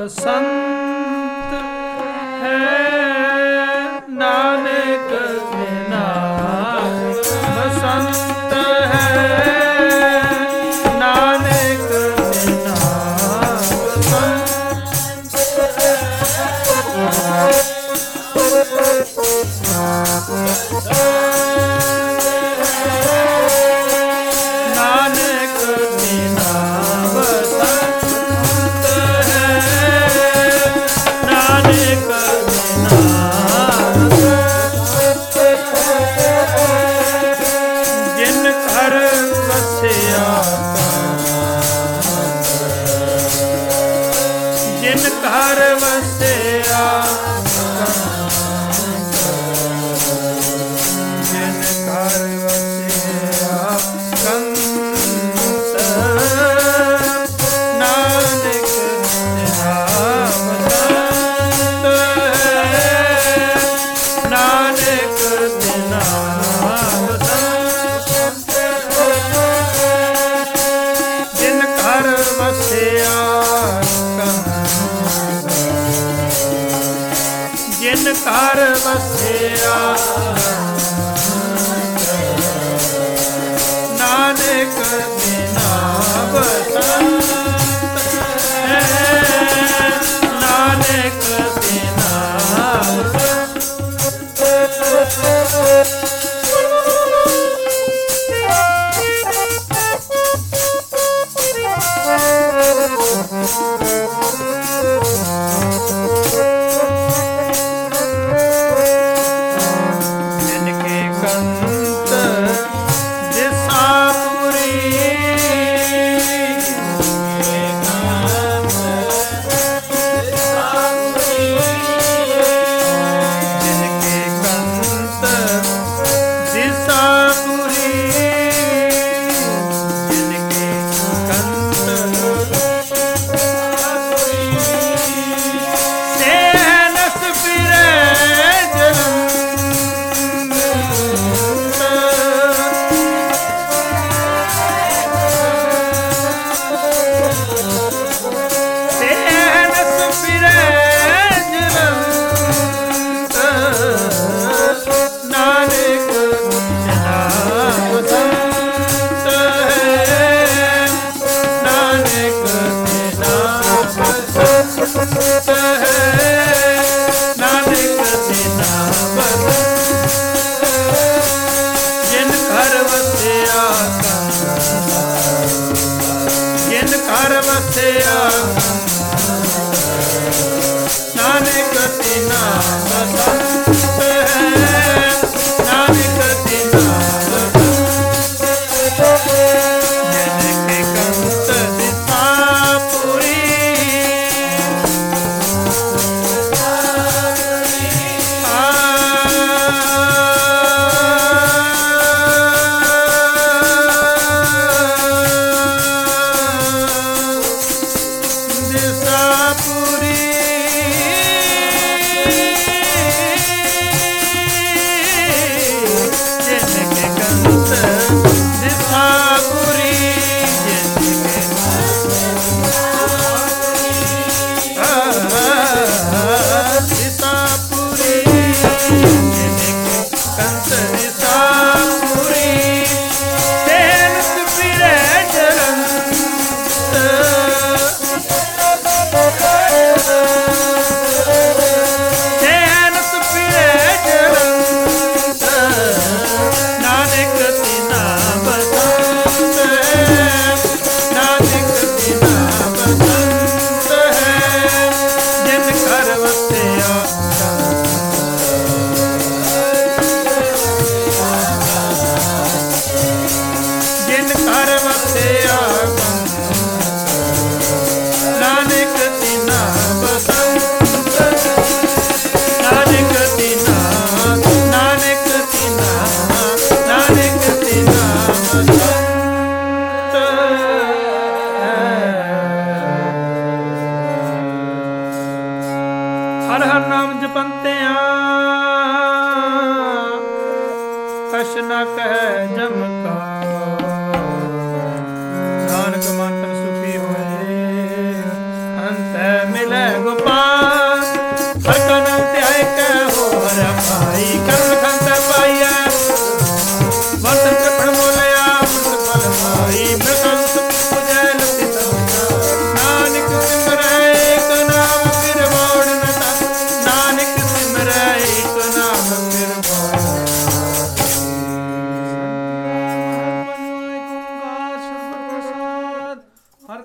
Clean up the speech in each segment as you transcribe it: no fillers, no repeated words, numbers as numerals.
ਬਸੰਤ ਹੈ ਨਾਨਕ ਬਿਨਾ ਬਸੰਤ ਹੈ ਨਾਨਕ ਬਿਨਾ ਨਾਨਕ ਬਿਨਾ ਬਸੰਤ ਹੈ ਨਾਨਕ ਬਿਨਾ ਜਿਨ ਘਰ ਵਸਿਆ ਜਿਨ ਘਰ ਵਸਿਆ ਜਿਨ ਘਰ ਵਸਿਆ ਕੰਤ ਨਾਨਕ ਬਿਨਾ ਬਸੰਤ ਹੈ ਨਾਨਕ ਬਿਨਾ ਬਸੰਤ ਜਿਨ ਘਰ ਵਸਿਆ ਜਿਨ ਘਰ ਵਸਿਆ ਨਾਨਕ ਬਿਨਾ ਬਸੰਤ ਹੈ ਨਾਨਕ ਬਿਨਾ ਜਿਨਕੇ ਕੰਤ ਦਿਸਾਪੁਰੀ ਜਿਨਕੇ ਕੰਤ ਦਿਸਾਪੁਰੀ ਜਿਨਕੇ ਕੰਤ ਸੇਨਸ ਫਿਰੇ ਨਾਨਕ ਬਿਨਾ ਬਸੰਤ ਹੈ ਨਾਨਕ ਬਿਨਾ ਬਸੰਤ ਹੈ ਨਾਨਕ ਬਿਨਾ ਬਸੰਤ ਜਿਨ ਘਰ ਵਸਿਆ ਜਿਨ ਘਰ ਵਸਿਆ ਨਾਨਕ ਬਿਨਾ ਬਸੰਤ ਹੈ ਨਾਨਕ ਬਿਨਾ ਜਿਨਕੇ ਕੰਤ ਦਿਸਾਪੁਰੀ ਦਿਸਾਪੁਰੀ ਜਿਨਕੇ ਕੰਤ ਦਿਸਾਪੁਰੀ ਜਿਨਕੇ ਦਿਸਾਪੁਰੀ ਜਿਨਕੇ ਕੰਤ ਦਿਸਾਪੁਰੀ ਤੇਨਸ ਫਿਰੇ ਜਲੰਤ ਤੇਨਸ ਫਿਰੇ ਜਲੰਤ ਨਾਨਕ ਬਿਨਾ ਬਸੰਤ ਹੈ ਨਾਨਕ ਬਿਨਾ ਬਸੰਤ ਹੈ ਜਿਨ ਘਰ ਵਸਿਆ ਜਿਨ ਘਰ ਵਸਿਆ ਨਾਨਕ ਬਿਨਾ ਬਸੰਤ ਨਾਨਕ ਬਿਨਾ ਨਾਨਕ ਬਿਨਾ ਨਾਨਕ ਬਿਨਾ ਬਸੰਤ ਹਰ ਹਰ ਨਾਮ ਜਪੰਤਿਆਂ ਕਛ ਨ ਕਹਿ ਜਮ ਕਾ ਧਨ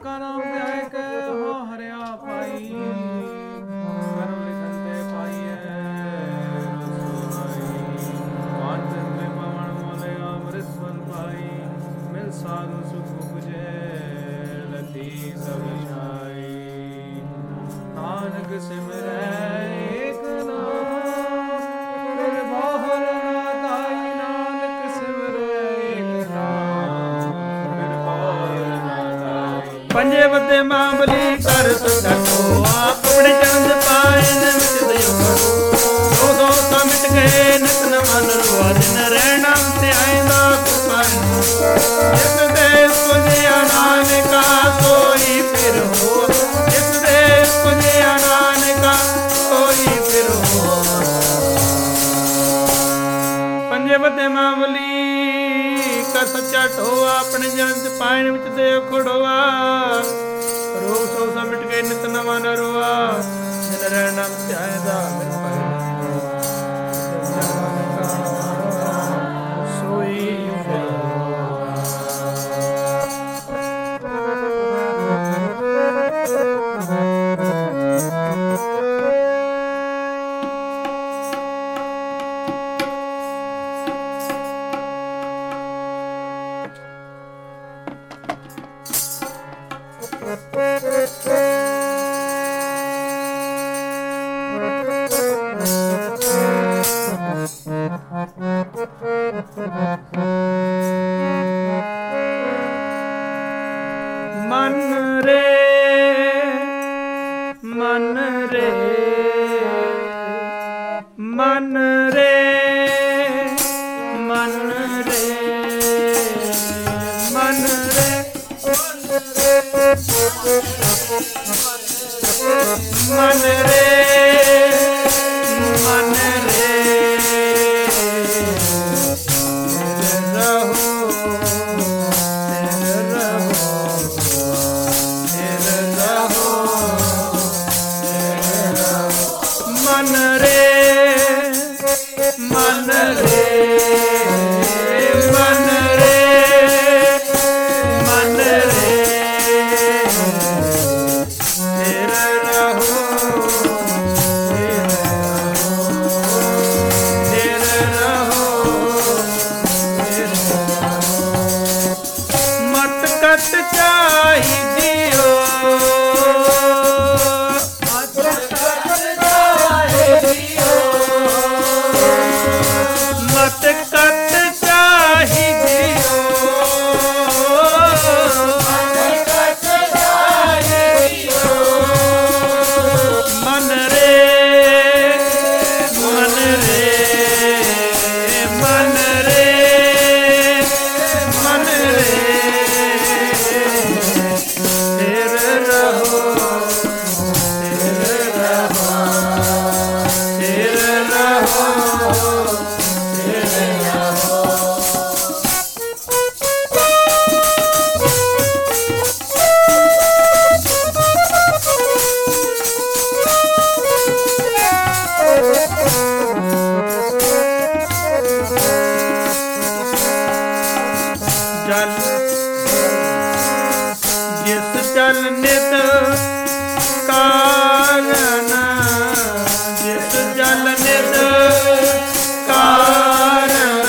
ਕਾ ਨਾਮ ਧਿਆਏ ਕੇ ਹੋ ਹਰਿਆ ਪਾਈ ਕਰਮ ਲਿਖੰਤੇ ਪਾਈਐ ਰਸੋਈ ਪਾਨ ਜਨਮੇ ਪਵਨ ਮੋਲੇ ਅੰਮ੍ਰਿਤ ਫਲ ਪਾਈ ਮਿਲ ਸਾਧੂ ਸੁਖ ਉਪਜੈ ਲਤੀ ਸਭ ਛਾਈ ਨਾਨਕ ਸਿਮਰੈ ਏਕ ਨਾਮ ਫਿਰ ਬਾਹਰ ਨਾ ਤਾਈ ਨਾਨਕ ਸਿਮਰੈ ਏਕ ਨਾਮ ਫਿਰ ਬਾਹਰ ਨਾ ਤਾਈ ਪੰਜੇ ਵੱਡੇ ਮਾਂ ਬਲੀ ਕਰ ਸਕੋ ਆਪਣੇ ਚਰਨ ਦੇ ਪਾਏ ਨੇ ਵਿੱਚ ਦਿਓ ਕਰੋ ਦੋ ਤਾਂ ਮਿਟ ਗਏ ਨਿਤ ਨ ਮਨ ਰਵਾ ਦਿਨ ਰਹਿਣਾ ਤੇ ਆਇਂਦਾ ਕੁਪਾਈ ਜਿਸ ਦੇ ਪੁਜਿਆ ਨਾਨਕਾ ਸੋਈ ਫਿਰ ਹੋ ਜਿਸ ਦੇ ਪੁਜਿਆ ਨਾਨਕਾ ਸੋਈ ਫਿਰ ਹੋ ਪੰਜੇ ਵੱਡੇ ਮਾਂ ਬਲੀ ਕਰ ਸੱਚਾ ਢੋਆ ਆਪਣੇ ਜਨ ਚ ਪਾਇਣ ਵਿੱਚ ਦੇ ਖੜੋਆ ਰੋਗ ਸੋ ਮਿਟ ਗਏ ਨਿਤ ਨਵਾਂ ਨਰਵਾ ਜਿਨ ਰਹਿਣਾ ਧਿਆਏ ਦਾ ਮੇਰੇ ਪਾਇ ਸੋਈ ਮਨ ਰੇ ਮਨ ਰੇ ਮਨ ਰੇ ਮਨ ਰੇ ਮਨ ਰੇ ਮਨ ਰੇ ਮਨ ਰੇ ਮਨ ਰੇ ਮਨ ਰੇ ਮਨ ਰੇ ਮਨ ਰੇ ਤੇਰਾ ਰਹੋ ਤੇਰਾ ਰਹੋ ਮਤ ਕਤ ਚਾਹੀਦੀਓ ਮਤ ਕਤ ਚਾਹੀਦੀਓ ਮਨ ਰੇ ਮਨ ਰੇ ਮਨ ਰੇ ਮਨ ਰੇ ਤੇਰੇ ਰਹੋ ਤੇਰੇ ਰਹੋ ਤੇਰੇ ਰਹੋ ਜਲ ਜਿਸ ਜਲ ਨਿਤ ਕਾਰਨ ਜਿਸ ਜਲ ਨਿਤ ਕਾਰਨ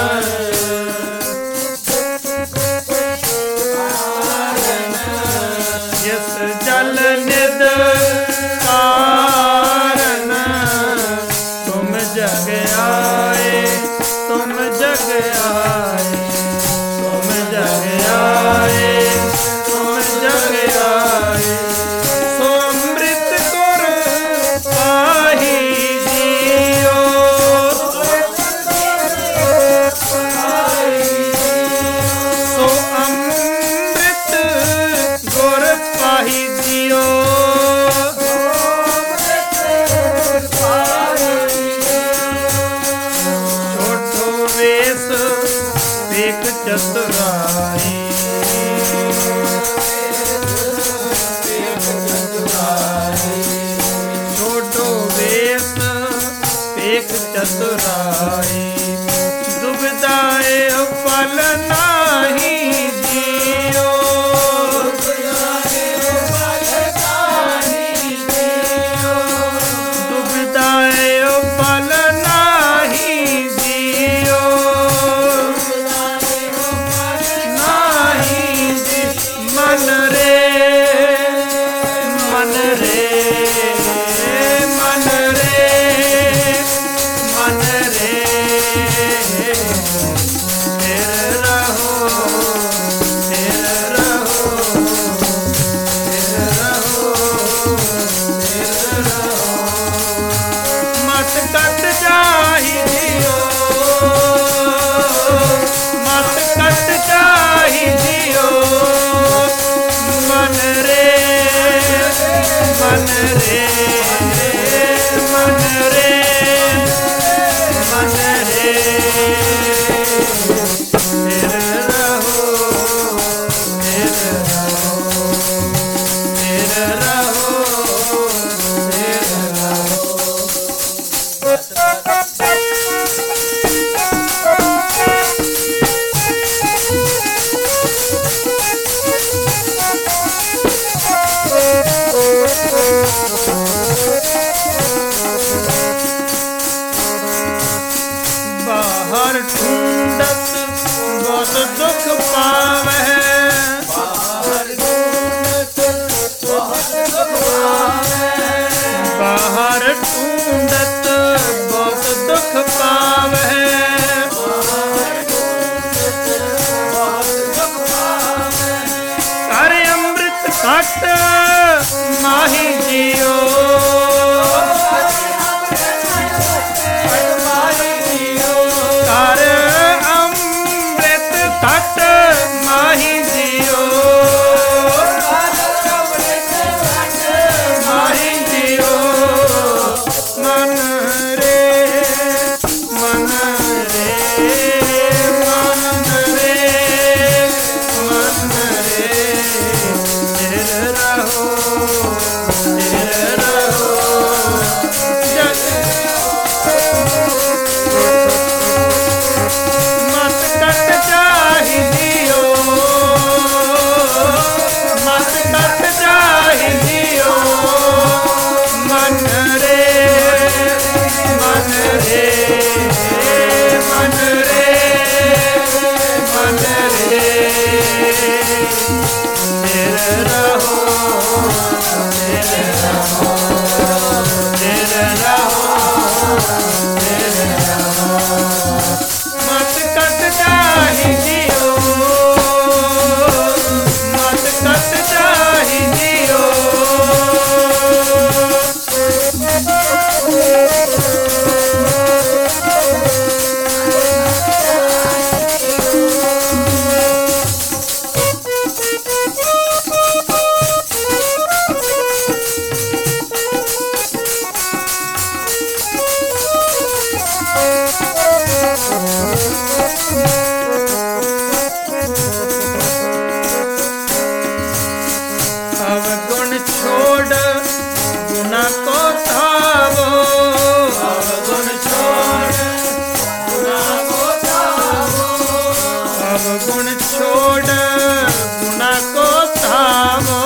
ਜਿਸ ਜਲ ਨਿਤ ਕਾਰਨ ਤੁਮ ਜਗ ਆਏ ਤੁਮ ਜਗ ਆਏ ਤੁਮ ਜਗ ਆਏ ਤੁਮ ਜਗ ਆਏ ਸੋ ਅੰਮ੍ਰਿਤ पावै। बाहर ढूंढत बहुत दुख पावै। कर अमृत घट माही जियो। कर अमृत घट माही जियो। माही जियो। मन रे मन रे मन रे मन रे स्थिर रहो स्थिर रहो। मत कट जाहि जियो। मत कट जाहि जियो। मन रे मन रे मन रे मन रे स्थिर रहो स्थिर रहो स्थिर रहो स्थिर रहो। मत कट जाहि जियो। मत कट जाहि जियो। अवगुण छोड़ गुना को धावो। अवगुण छोड़ गुना को धावो। अवगुण छोड़ गुना को धावो।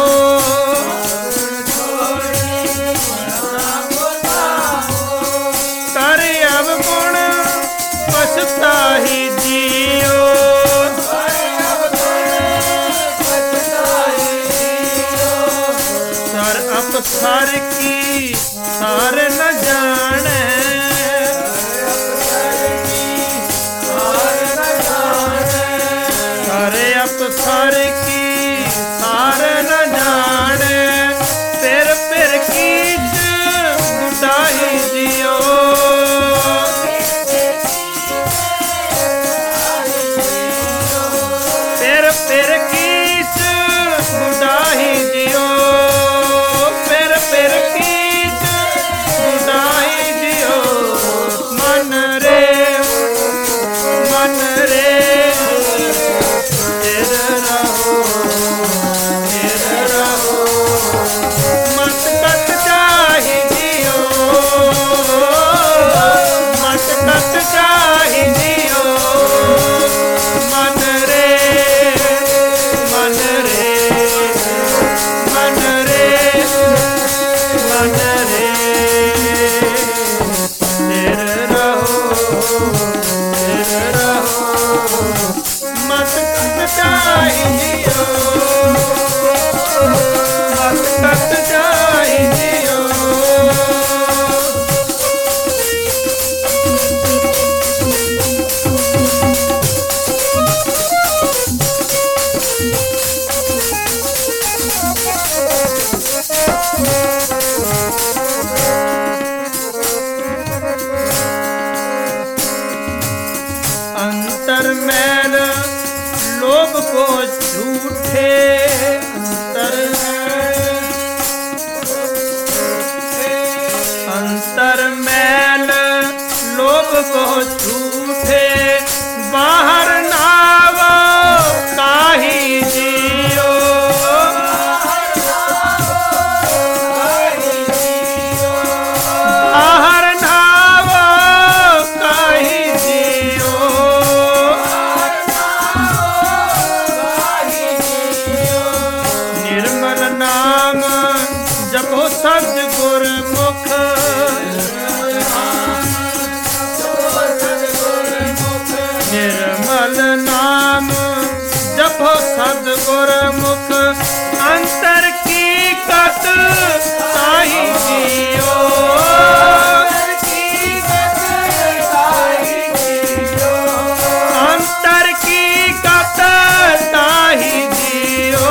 कर अवगुण पछताहि जियो। सर अपसर की सार न जाने। सारे अपसर की सार न जाने। फिर कीच बुढ़ाई जियो। फिर कीच बुढ़ाई जियो। फिर कीच बुढ़ाई जियो। मन रे मन रे स्थिर रहो स्थिर रहो। मत कट जाहि जियो। मत कट जाहि जियो। मन रे मन रे मन रे मन रे स्थिर रहो स्थिर रहो। मत कट जाहि जियो। मत कट जाहि जियो। अंतर मैल लोभ को झूठे। अंतर मैल लोभ को झूठे। बाहर नावो काहि जियो। बाहर नावो काहि जियो। निर्मल नाम जपो सतगुर मुख। निर्मल नाम ਗੁਰਮੁਖ ਅੰਤਰ ਕੀ ਕਤ ਤਾਹੀ ਜੀਓ। ਅੰਤਰ ਕੀ ਕਤ ਤਾਹੀ ਜੀਓ।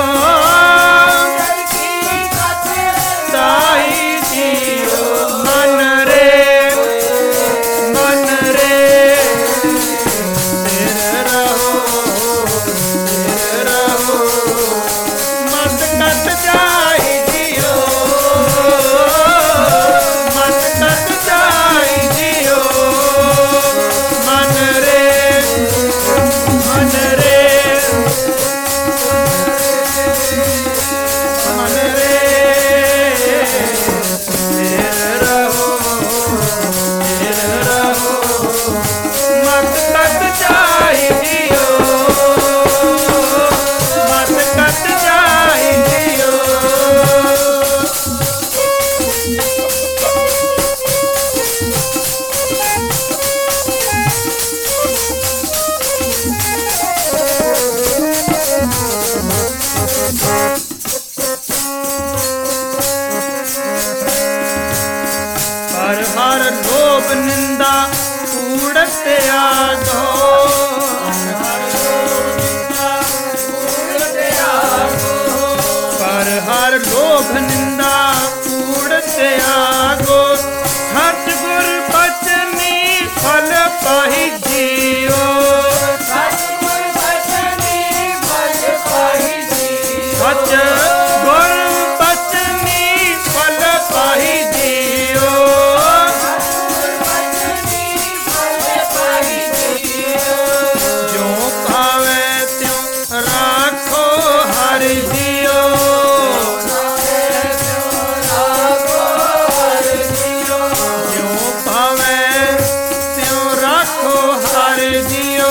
ਤਾਹੀ ਜੀਓ। ਮਨ ਰੇ ਮਨ ਰੇ ਤੇਰੇ ਰਹੋ ਤੇਰੇ ਰਹੋ। ਮਤ ਕਤ ਜਾਈ ਜੀਓ। ਮਤ ਕਤ ਜਾਈ ਜੀਓ। ਮਨ ਰੇ ਮਨ ਰੇ ਮਨ ਰੇ ਤੇਰੇ ਰਹੋ ਤੇਰੇ ਰਹੋ। ਮਤ ਕਤ ਜਾਈ ਜੀਓ। ਮਤ ਕਤ ਜਾਈ ਜੀਓ। ਪਰ ਹਰ ਲੋਭ ਨਿੰਦਾ ਕੂੜ ਤਿਆਗੋ। ਪਰ ਹਰ ਲੋਭ ਨਿੰਦਾ ਕੂੜ ਤਿਆਗੋ। ਸੱਚ ਗੁਰ ਬਚਨੀ ਫਲ ਪਾਹੀ ਜੀਓ। ਸੱਚ ਗੁਰ ਬਚਨੀ ਫਲ ਪਾਹੀ ਜੀਓ। ਸੱਚ ਗੁਰ ਬਚਨੀ ਫਲ ਪਾਹੀ ਜੀਓ। ਜੋ ਪਾਵੇ ਤਿਉ ਰਾਖੋ ਹਰਿ ਜੀਓ। ਜੋ ਪਾਵੇ ਤਿਉ ਰਾਖੋ ਹਰਿ ਜੀਓ।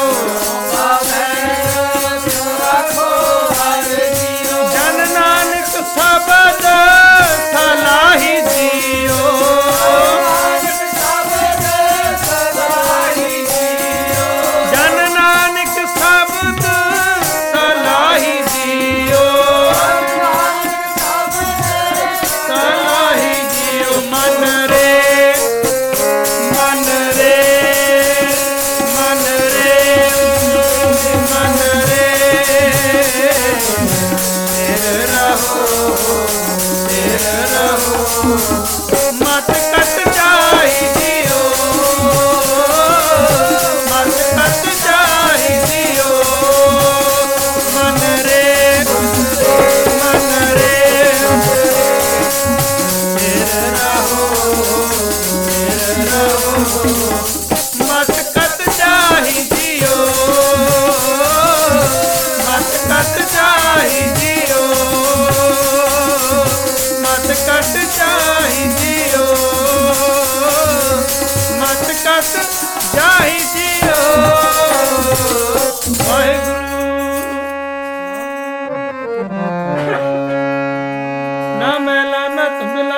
ਜਨ ਨਾਨਕ ਸਬਦ ਸਲਾਹੀ ਜੀਓ। ਜਨ ਨਾਨਕ ਸਬਦ ਸਲਾਹੀ ਜੀਓ। ਸਲਾਹੀ ਜੀਓ। ਮਨ ਰੇ ਮਨ ਰੇ ਮਨ ਰੇ ਮਨ ਰੇ ਤੇਰੇ ਰਹੋ ਤੇਰੇ ਰਹੋ। ਮਤ ਕਤ ਜਾਈ ਜੀਓ। ਮਤ ਕਤ ਜਾਈ ਜੀਓ। ਮਨ ਰੇ ਮਨ ਰੇ ਤੇਰੇ ਰਹੋ ਤੇਰੇ ਰਹੋ। ਮਤ ਕਤ ਜਾਈ ਜੀਓ। ਮਤ ਕਤ ਜਾਈ ਜੀਓ। ਮਤ ਕਤ ਜਾਈ ਜੀਓ। ਮਤ ਕਤ ਜਾਈ ਜੀਓ। ਵਾਹਿਗੁਰੂ। ਨਾ ਮੈਲਾ ਨਾ ਧੁੰਦਲਾ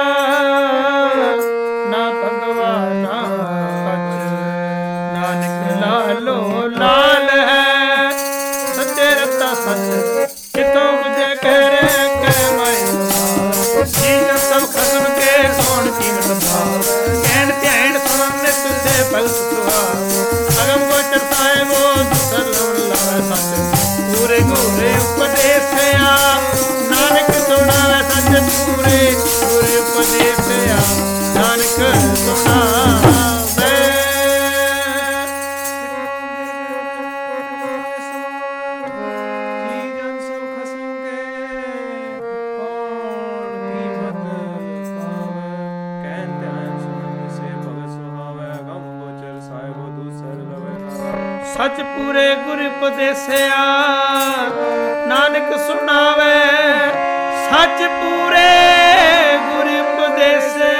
ਨਾ ਭਗਵਾਨਾ ਕਛ। ਨਾਨਕ ਲਾਲੋ ਲਾਲ ਹੈ ਸੱਚੇ ਰਤਾ ਸੱਚ। ਕਿਤੋਂ ਬੁਝੇ ਕਹਿ ਰੇ ਕਹਿ ਮਾਇ। ਜੀਨ ਸਭ ਖਸਮ ਕੇ ਸੋਣ ਕੀਮਤ ਭਾਵ। ਕਹਿਣ ਧਿਆਨ ਸੁਣਨ ਤੁਸੇ ਭਗਤ ਸੁਹਾਵ। ਅਗਮ ਗੋਚਰ ਸਾਹਿਬੋ ਦੁਸਰ ਲਵਣ ਲਾਵੇ ਸੱਚ। ਪੂਰੇ ਗੋਰੇ ਉਪਦੇਸਿਆ ਨਾਨਕ ਸੁਣਾਵੇ ਸੱਚ। ਪੂਰੇ ਗੋਰੇ ਉਪਦੇਸਿਆ ਨਾਨਕ ਸੁਣਾਵੇ। ਸੱਚ ਪੂਰੇ ਗੁਰ ਉਪਦੇਸਿਆ ਨਾਨਕ ਸੁਣਾਵੇ। ਸੱਚ ਪੂਰੇ ਗੁਰ ਉਪਦੇਸਿਆ